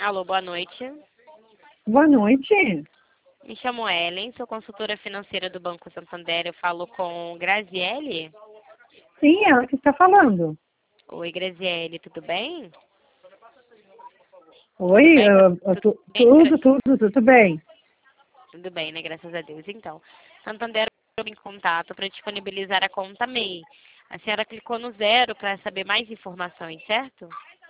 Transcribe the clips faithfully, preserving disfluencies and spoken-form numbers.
Alô, boa noite. Boa noite. Me chamo Ellen, sou consultora financeira do Banco Santander. Eu falo com Graziele. Sim, ela que está falando. Oi, Graziele, tudo bem? Oi, Tudo bem? eu- eu Tudo tu- bem, Gra- tudo, tudo, tudo bem. Tudo bem, né? Graças a Deus. Então, Santander entrou em contato para disponibilizar a conta M E I. A senhora clicou no zero para saber mais informações, certo?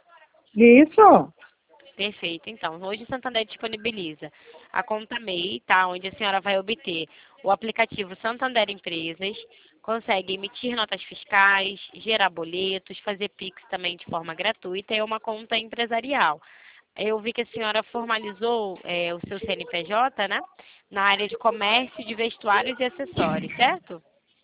Isso? Perfeito. Então, hoje o Santander disponibiliza a conta M E I, tá? Onde a senhora vai obter o aplicativo Santander Empresas, consegue emitir notas fiscais, gerar boletos, fazer Pix também de forma gratuita e é uma conta empresarial. Eu vi que a senhora formalizou é, o seu C N P J, né? Na área de comércio de vestuários e acessórios, certo?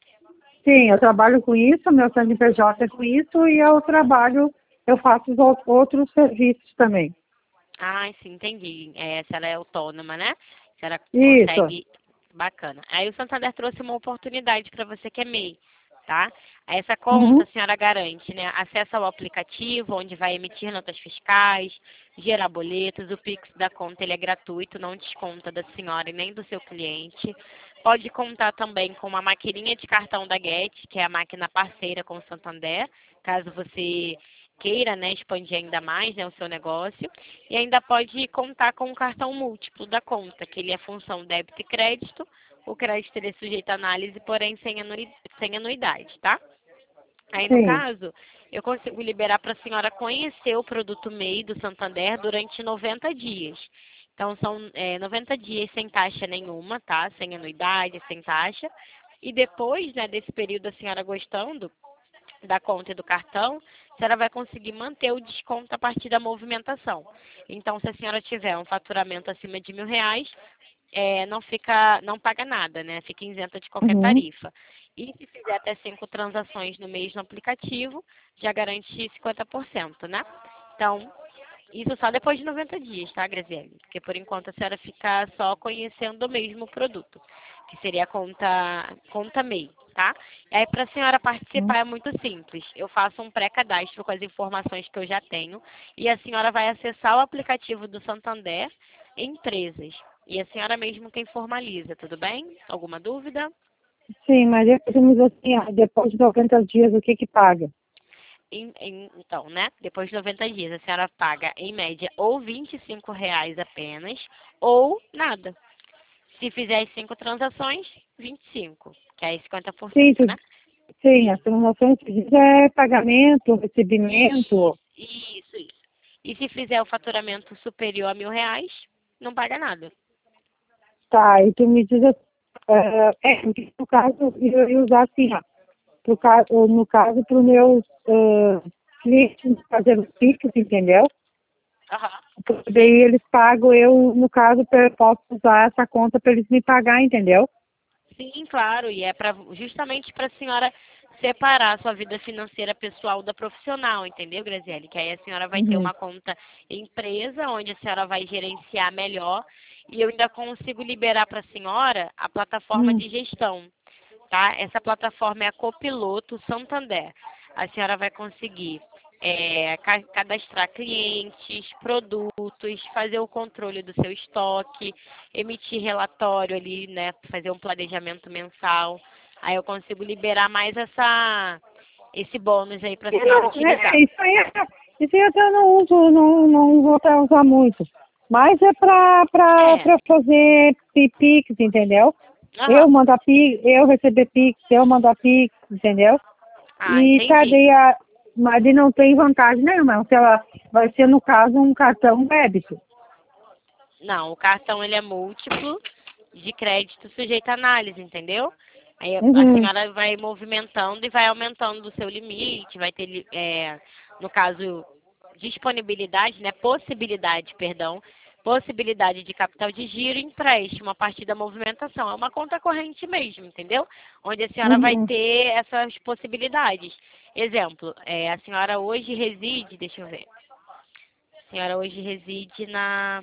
Sim, eu trabalho com isso, meu C N P J é com isso e eu trabalho, eu faço os ou- outros serviços também. Ah, sim, entendi. É, a senhora é autônoma, né? A senhora Isso. consegue. Bacana. Aí o Santander trouxe uma oportunidade para você que é M E I, tá? Essa conta Uhum. a senhora garante, né? Acesso ao aplicativo, onde vai emitir notas fiscais, gerar boletos. O Pix da conta ele é gratuito, não desconta da senhora e nem do seu cliente. Pode contar também com uma maquininha de cartão da Get, que é a máquina parceira com o Santander, caso você queira, né, expandir ainda mais, né, o seu negócio. E ainda pode contar com um cartão múltiplo da conta, que ele é função débito e crédito. O crédito ele é sujeito à análise, porém sem anui- sem anuidade, tá? Aí, no Sim. caso, eu consigo liberar para a senhora conhecer o produto M E I do Santander durante noventa dias. Então, são é, noventa dias sem taxa nenhuma, tá? Sem anuidade, sem taxa. E depois, né, desse período, a senhora gostando da conta e do cartão, a senhora vai conseguir manter o desconto a partir da movimentação. Então, se a senhora tiver um faturamento acima de mil reais, é, não fica, não paga nada, né? Fica isenta de qualquer Uhum. tarifa. E se fizer até cinco transações no mês no aplicativo, já garante cinquenta por cento, né? Então, isso só depois de noventa dias, tá, Graziele? Porque por enquanto a senhora fica só conhecendo o mesmo produto, que seria a conta, conta M E I, tá? E aí, para a senhora Uhum. participar é muito simples. Eu faço um pré-cadastro com as informações que eu já tenho e a senhora vai acessar o aplicativo do Santander Empresas. E a senhora mesmo quem formaliza, tudo bem? Alguma dúvida? Sim, mas eu assim, ah, depois de noventa dias, o que que paga? Em- em- então, né? Depois de noventa dias, a senhora paga, em média, ou vinte e cinco reais apenas, ou nada. Se fizer as cinco transações, vinte e cinco, que é cinquenta por Sim, cento, tu, né? sim, as promoções que diz é pagamento, recebimento. Isso, isso, isso. E se fizer o faturamento superior a mil reais, não paga nada. Tá, e tu me diz, é, é, no caso, eu ia usar assim, ó, pro caso, no caso, para os meus eh, clientes fazer os Pix, entendeu? Aham. Porque Sim. daí eles pagam, eu, no caso, eu posso usar essa conta para eles me pagar, entendeu? Sim, claro, e é pra, justamente para a senhora separar a sua vida financeira pessoal da profissional, entendeu, Graziele? Que aí a senhora vai ter Uhum. uma conta empresa, onde a senhora vai gerenciar melhor, e eu ainda consigo liberar para a senhora a plataforma Hum. de gestão, tá? Essa plataforma é a Copiloto Santander. A senhora vai conseguir é, ca- cadastrar clientes, produtos, fazer o controle do seu estoque, emitir relatório ali, né? Fazer um planejamento mensal. Aí eu consigo liberar mais essa, esse bônus aí para a Eu senhora não- utilizar. é, isso aí, é- isso aí eu até não uso, não, não vou até usar muito. Mas é para É. fazer pi- Pix, entendeu? Eu Aham. mandar Pix, eu receber Pix, eu mandar Pix, entendeu? Ah, E entendi. cadê a. Mas ele não tem vantagem nenhuma, se ela vai ser, no caso, um cartão débito. Não, o cartão ele é múltiplo de crédito sujeito à análise, entendeu? Aí a a Uhum. senhora vai movimentando e vai aumentando o seu limite, vai ter, li- é, no caso, disponibilidade, né? Possibilidade, perdão, possibilidade de capital de giro e empréstimo a partir da movimentação. É uma conta corrente mesmo, entendeu? Onde a senhora vai Uhum. ter essas possibilidades. Exemplo, é, a senhora hoje reside, deixa eu ver, a senhora hoje reside na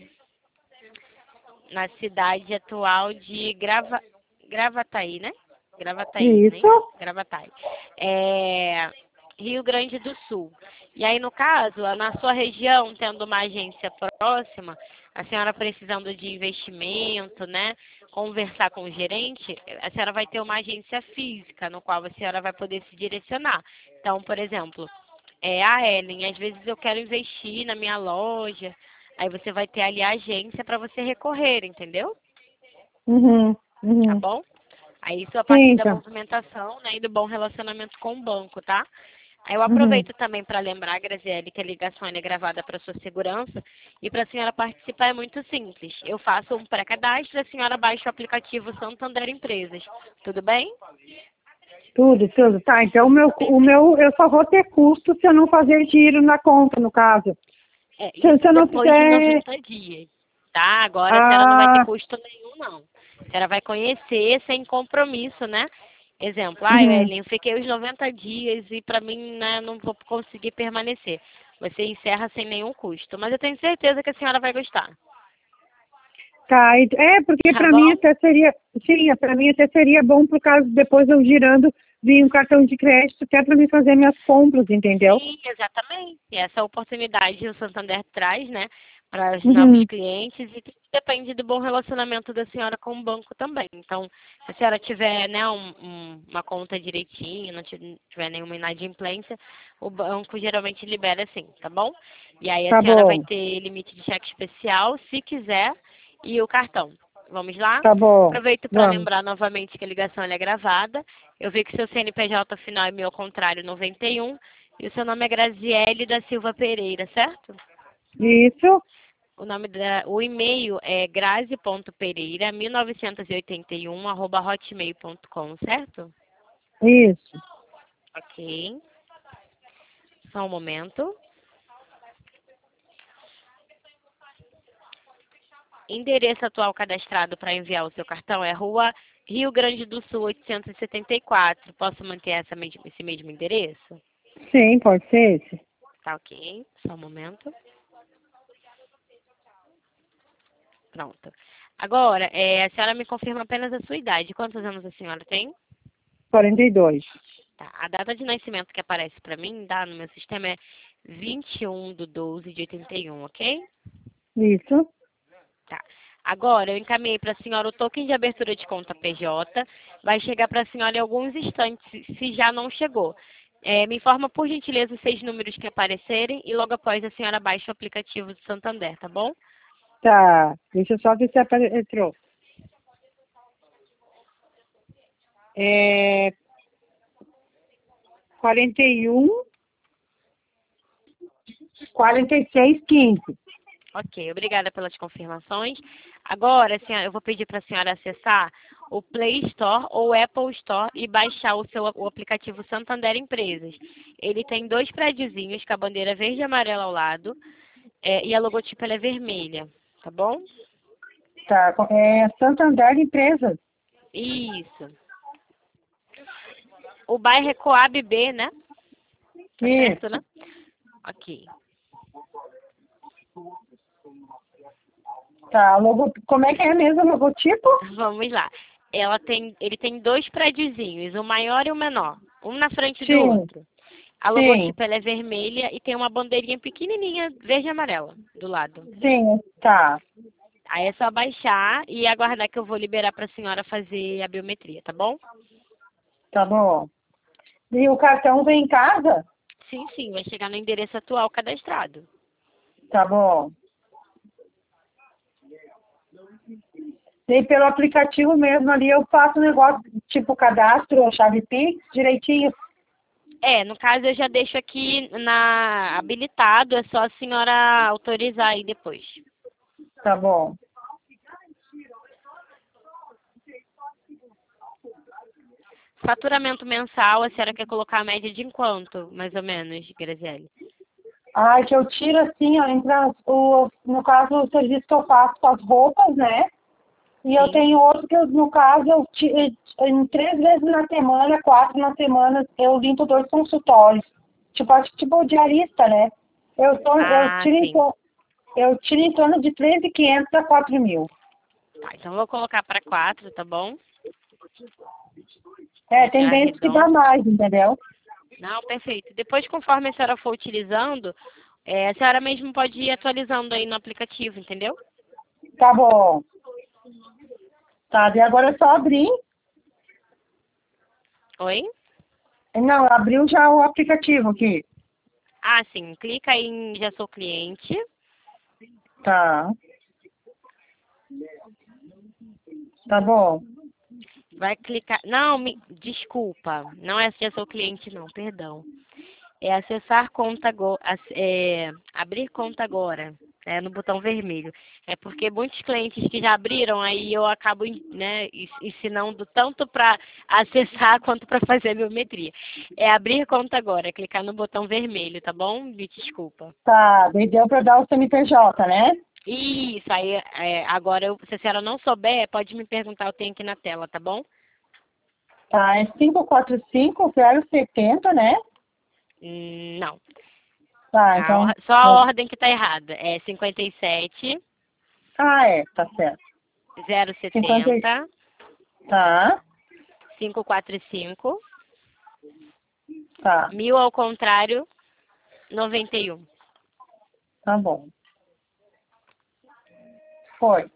na cidade atual de Grava, Gravataí, né? Gravataí, né? Isso. Gravataí. É, Rio Grande do Sul. E aí, no caso, na sua região, tendo uma agência próxima, a senhora precisando de investimento, né? Conversar com o gerente, a senhora vai ter uma agência física, no qual a senhora vai poder se direcionar. Então, por exemplo, é a Ellen, às vezes eu quero investir na minha loja, aí você vai ter ali a agência para você recorrer, entendeu? Uhum, Tá uhum. bom? Aí isso a Sim, partir da então. movimentação, né, e do bom relacionamento com o banco, tá? Aí eu Uhum. aproveito também para lembrar, Graziele, que a ligação é gravada para sua segurança e para a senhora participar é muito simples. Eu faço um pré-cadastro e a senhora baixa o aplicativo Santander Empresas. Tudo bem? Tudo, tudo. Tá, então o meu, o meu, eu só vou ter custo se eu não fazer giro na conta, no caso. É, Se, se isso eu não depois de fizer. noventa dias, tá? Agora a senhora não vai ter Ah, custo nenhum, não. A senhora vai conhecer sem compromisso, né? Exemplo, ah, uhum. Ellen, eu fiquei os noventa dias e para mim, né, não vou conseguir permanecer. Você encerra sem nenhum custo. Mas eu tenho certeza que a senhora vai gostar. Tá, e- é, porque Tá para mim bom? até seria, sim, para mim até seria bom por causa depois eu girando vir um cartão de crédito até para me fazer minhas compras, entendeu? Sim, exatamente. E essa oportunidade o Santander traz, né, para os novos Uhum. clientes e tudo depende do bom relacionamento da senhora com o banco também. Então, se a senhora tiver, né, um, um, uma conta direitinho, não ti- tiver nenhuma inadimplência, o banco geralmente libera sim, tá bom? E aí a Tá senhora vai bom, ter limite de cheque especial, se quiser, e o cartão. Vamos lá? tá bom, Aproveito para vamos. lembrar novamente que a ligação ela é gravada. Eu vi que seu C N P J final é meu ao contrário, noventa e um. E o seu nome é Graziele da Silva Pereira, certo? Isso, O nome da, o e-mail é grazi.pereira mil novecentos e oitenta e um arroba hotmail ponto com, certo? isso. Ok. Só um momento. Endereço atual cadastrado para enviar o seu cartão é Rua Rio Grande do Sul oitocentos e setenta e quatro. Posso manter essa, mes- esse mesmo endereço? Sim, pode ser esse. Tá ok. Só um momento. Pronto. Agora, é, a senhora me confirma apenas a sua idade. Quantos anos a senhora tem? quarenta e dois. Tá. A data de nascimento que aparece para mim, tá, no meu sistema é vinte e um de doze de oitenta e um, ok? Isso. Tá. Agora, eu encaminhei para a senhora o token de abertura de conta P J. Vai chegar para a senhora em alguns instantes, se se já não chegou. É, me informa, por gentileza, os seis números que aparecerem e logo após a senhora baixa o aplicativo do Santander, tá bom? Tá, deixa eu só ver se apare- entrou. É quarenta e um, quarenta e seis, quinze. Ok, obrigada pelas confirmações. Agora, senhora, eu vou pedir para a senhora acessar o Play Store ou Apple Store e baixar o seu o aplicativo Santander Empresas. Ele tem dois prédiozinhos com a bandeira verde e amarela ao lado é, e a logotipo ela é vermelha, tá bom? Tá, é Santander Empresas. Isso. O bairro é Coab B, né? Tá certo, Isso. né? Ok. Tá, logo, como é que é mesmo o logotipo? Vamos lá. Ela tem, ele tem dois prédiozinhos, o maior e o menor, um na frente do Sim, outro. A sim, logotipo ela é vermelha e tem uma bandeirinha pequenininha verde e amarela do lado. sim, tá, Aí é só baixar e aguardar que eu vou liberar para a senhora fazer a biometria, tá bom? tá bom. E o cartão vem em casa? Sim, sim, vai chegar no endereço atual cadastrado. Tá bom. E pelo aplicativo mesmo ali eu faço o negócio, tipo cadastro ou chave Pix, direitinho. É, no caso eu já deixo aqui na habilitado, é só a senhora autorizar aí depois. Tá bom. Faturamento mensal, a senhora quer colocar a média de quanto, mais ou menos, Graziele? Ah, que eu tiro assim, ó, entre as, o, no caso, o serviço que eu faço com as roupas, né? E eu Sim. tenho outro que, eu, no caso, eu tiro, em três vezes na semana, quatro na semana, eu limpo dois consultórios. Tipo, acho que tipo diarista, né? Eu, tô, eu, Ah, tiro, em, sim. tor- eu tiro em torno de treze mil e quinhentos a quatro mil. Tá, então eu vou colocar para quatro, tá bom? É, Já tem vezes que dá arredonda. mais, entendeu? Não, perfeito. Depois, conforme a senhora for utilizando, é, a senhora mesmo pode ir atualizando aí no aplicativo, entendeu? Tá bom. Tá, e agora é só abrir. Oi? Não, abriu já o aplicativo aqui. Ah, sim. Clica aí em Já Sou Cliente. Tá. Tá bom. Vai clicar... Não, me... desculpa. Não é Já Sou Cliente, não. Perdão. É acessar conta agora. É... Abrir conta agora. É no botão vermelho. É porque muitos clientes que já abriram, aí eu acabo, né, ensinando tanto para acessar quanto para fazer a biometria. É abrir conta agora, é clicar no botão vermelho, tá bom? Me desculpa. Tá, daí deu pra dar o C N P J, né? Isso, aí é, agora, eu, se a senhora não souber, pode me perguntar, eu tenho aqui na tela, tá bom? Tá, é cinco quatro cinco zero setenta, né? Hum, não. Tá, A então... or- só a vamos- ordem que tá errada. É cinquenta e sete, Ah, é, tá certo. zero cinquenta. setenta, Tá, quinhentos e quarenta e cinco, tá, mil ao contrário, noventa e um. tá bom. Foi.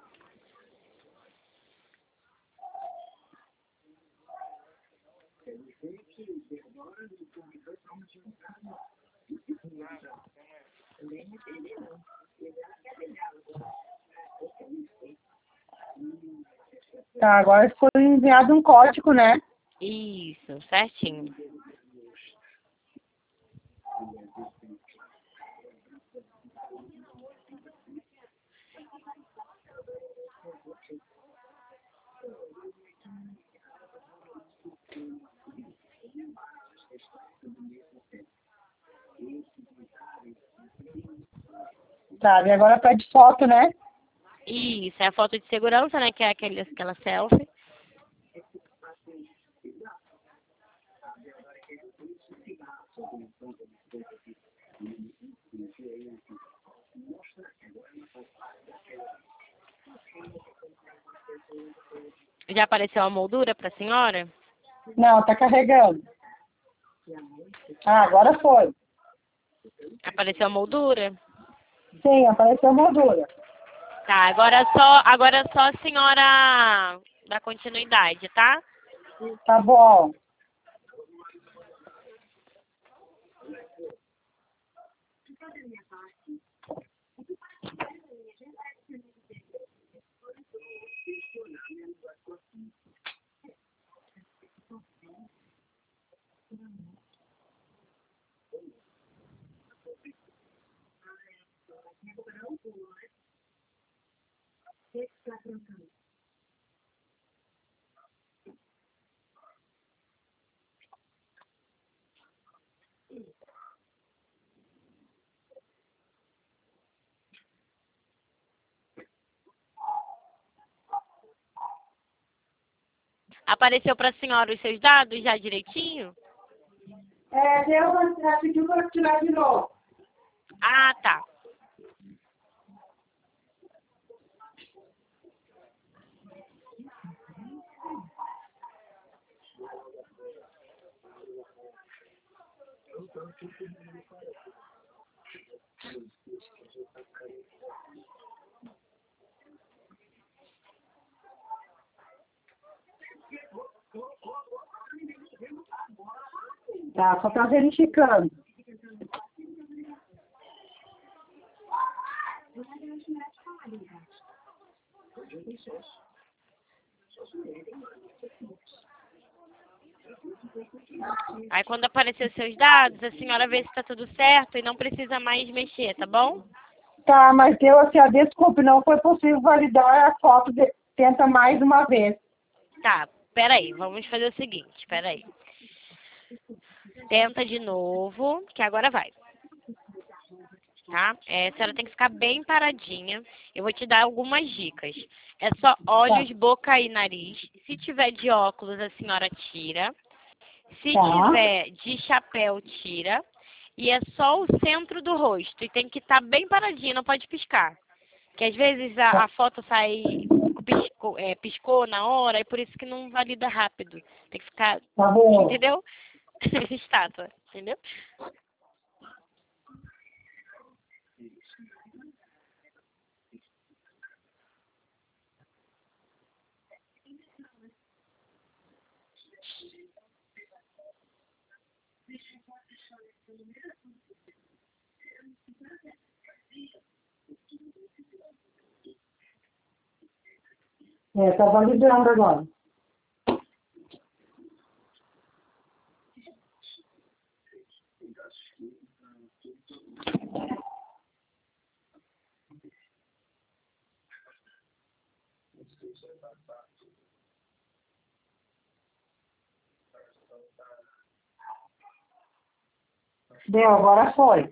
Tá, agora foi enviado um código, né? Isso, certinho. Tá, e agora pede foto, né? Isso, é a foto de segurança, né? Que é aquele, aquela selfie. Já apareceu a moldura para a senhora? Não, tá carregando. Ah, agora foi. Apareceu a moldura? Sim, apareceu a moldura. Tá, agora só, agora só a senhora dá continuidade, tá? Tá bom. Apareceu para a senhora os seus dados já direitinho? É, deu, ela pediu pra tirar de novo. Ah, tá. Tá, só tá verificando. Aí quando aparecer os seus dados, a senhora vê se está tudo certo e não precisa mais mexer, tá bom? Tá, mas deu assim, a desculpe, não foi possível validar a foto. De... Tenta mais uma vez. Tá, peraí, vamos fazer o seguinte, peraí. Tenta de novo, que agora vai. Tá? É, a senhora tem que ficar bem paradinha. Eu vou te dar algumas dicas. É só olhos, boca e nariz. Se tiver de óculos, a senhora tira. Se Tá. tiver de chapéu, tira. E é só o centro do rosto. E tem que estar bem paradinha, não pode piscar. Porque às vezes a, a foto sai, piscou, é, piscou na hora, e por isso que não valida rápido. Tem que ficar, Tá bom. entendeu? estátua, entendeu? É, tá validando agora. Deu, agora foi.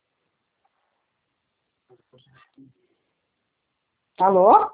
Alô?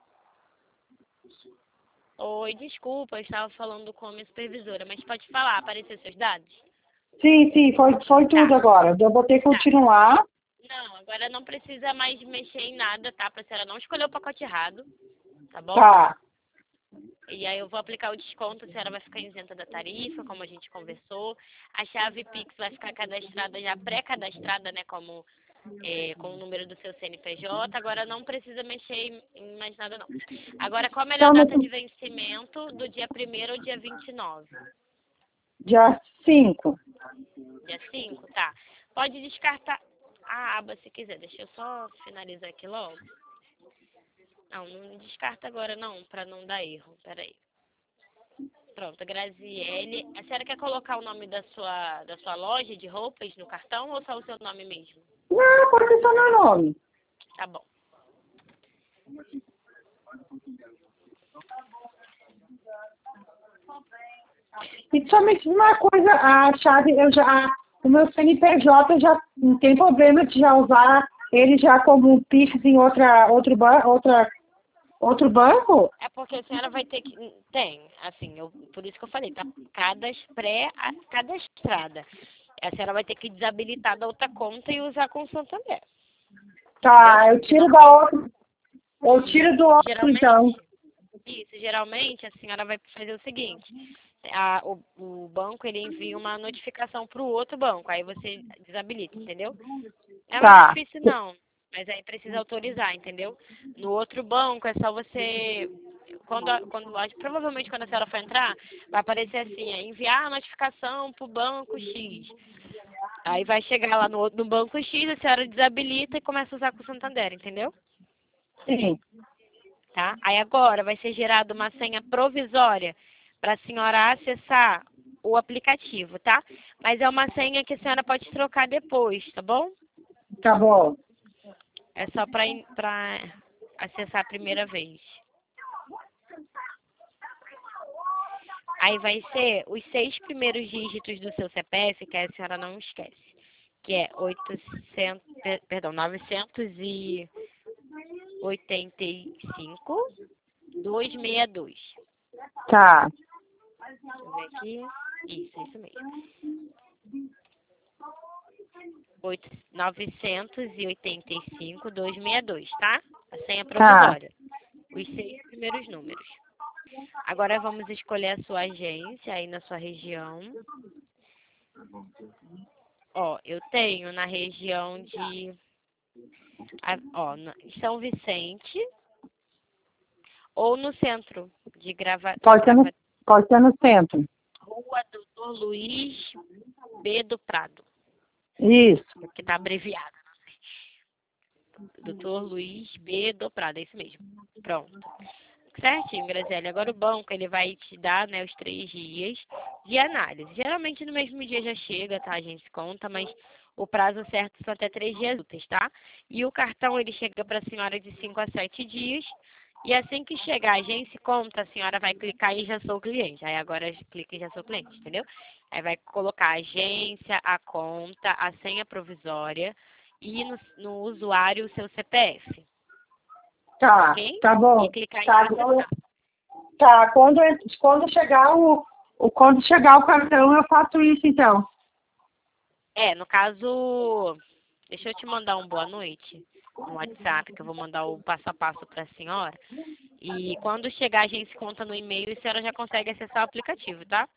Oi, desculpa, eu estava falando com a minha supervisora, mas pode falar, apareceu seus dados? Sim, sim, foi, foi tudo Tá, agora. Eu botei tá. continuar. Não, agora não precisa mais mexer em nada, tá? Pra senhora não escolher o pacote errado, tá bom? Tá, E aí eu vou aplicar o desconto, a senhora vai ficar isenta da tarifa, como a gente conversou. A chave Pix vai ficar cadastrada, já pré-cadastrada, né, como é, com o número do seu C N P J. Agora não precisa mexer em, em mais nada, não. Agora, qual a melhor então, data no de vencimento do dia primeiro ao dia vinte e nove? dia cinco. Dia cinco, tá. Pode descartar a aba se quiser. Deixa eu só finalizar aqui logo. Não, não descarta agora não, pra não dar erro. Peraí. Pronto, Graziele. A senhora quer colocar o nome da sua, da sua loja de roupas no cartão ou só o seu nome mesmo? Não, pode ser só meu nome. Tá bom. E somente uma coisa, a chave, eu já, o meu C N P J já não tem problema de já usar ele já como um Pix em outra, outro, ban outra, outro banco? É porque a senhora vai ter que... Tem, assim, eu, por isso que eu falei, tá cadas, pré-cadastrada. A senhora vai ter que desabilitar da outra conta e usar com o Santander. Entendeu? Tá, eu tiro Senão, da outra, eu tiro do outro então. geralmente, isso, geralmente a senhora vai fazer o seguinte, a, o, o banco ele envia uma notificação para o outro banco, aí você desabilita, entendeu? Não é Tá, difícil não, mas aí precisa autorizar, entendeu? No outro banco é só você, quando, a- quando a- provavelmente quando a senhora for entrar, vai aparecer assim, é, enviar a notificação para o banco X. Aí vai chegar lá no, outro- no banco X, a senhora desabilita e começa a usar com o Santander, entendeu? sim. Tá? Aí agora vai ser gerada uma senha provisória para a senhora acessar o aplicativo, tá? Mas é uma senha que a senhora pode trocar depois, tá bom? Tá bom. É só para para acessar a primeira vez. Aí vai ser os seis primeiros dígitos do seu C P F, que a senhora não esquece, que é oitocentos, per- perdão, novecentos e oitenta e cinco, duzentos e sessenta e dois. Tá, Deixa eu ver aqui. Isso, isso mesmo. Oito- novecentos e oitenta e cinco, duzentos e sessenta e dois, tá? A senha tá, provisória. Os seis primeiros números. Agora vamos escolher a sua agência aí na sua região. Ó, eu tenho na região de a- ó, na- São Vicente ou no centro de Grava, pode ser no, Grava, pode ser no centro. Rua Doutor Luiz B. do Prado, Isso, que tá abreviado. Doutor Luiz B. do Prado, é isso mesmo. Pronto. Certinho, Graziele. Agora o banco ele vai te dar, né, os três dias de análise. Geralmente no mesmo dia já chega, tá? A gente conta, mas o prazo certo são até três dias úteis, tá? E o cartão ele chega para a senhora de cinco a sete dias. E assim que chegar a agência conta, a senhora vai clicar em já sou cliente. Aí agora clica em já sou cliente, entendeu? Aí vai colocar a agência, a conta, a senha provisória e no, no usuário o seu C P F, tá, ok? tá E bom. clicar em Tá, acessar. tá, quando, quando chegar o, o, quando chegar o cartão eu faço isso então. É, no caso, deixa eu te mandar um boa noite no WhatsApp, que eu vou mandar o passo a passo para a senhora. E quando chegar a gente conta no e-mail, a senhora já consegue acessar o aplicativo, tá?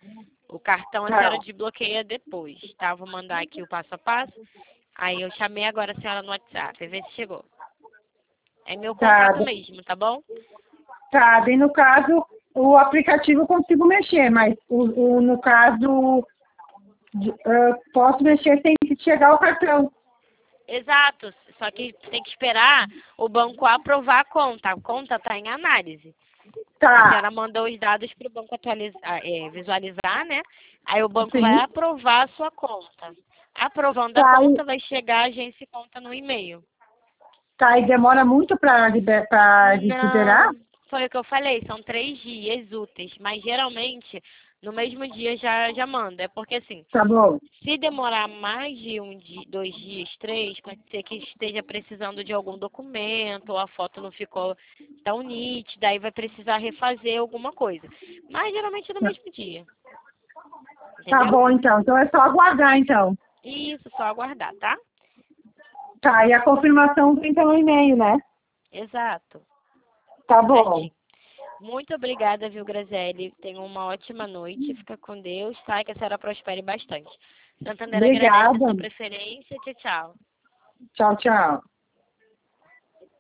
O cartão a Tá. senhora desbloqueia depois, tá? Vou mandar aqui o passo a passo. Aí eu chamei agora a senhora no WhatsApp, vê se chegou. É meu Tá, contato mesmo, tá bom? tá. Daí no caso, o aplicativo eu consigo mexer, mas o, o- no caso, de- ah, posso mexer sem chegar o cartão. Exato, só que tem que esperar o banco aprovar a conta. A conta está em análise. A Tá, senhora mandou os dados para o banco atualizar, é, visualizar, né? Aí o banco vai sim. aprovar a sua conta. Aprovando a Tá, conta, e, vai chegar a agência e conta no e-mail. tá, e demora muito para liber, pra liberar? Não, foi o que eu falei, são três dias úteis, mas geralmente no mesmo dia já, já manda. É porque assim, Tá bom. se demorar mais de um dia, dois dias, três, pode ser que esteja precisando de algum documento, ou a foto não ficou tão nítida, aí vai precisar refazer alguma coisa. Mas geralmente é no mesmo dia. Tá Entendeu? bom, então. Então é só aguardar, então. Isso, só aguardar, tá? Tá, e a confirmação vem pelo e-mail, né? Exato. Tá bom. Certinho. Muito obrigada, viu, Graziele? Tenha uma ótima noite. Fica com Deus, tá? E que a senhora prospere bastante. Santander agradece a Obrigada. sua preferência. Tchau, tchau. Tchau, tchau.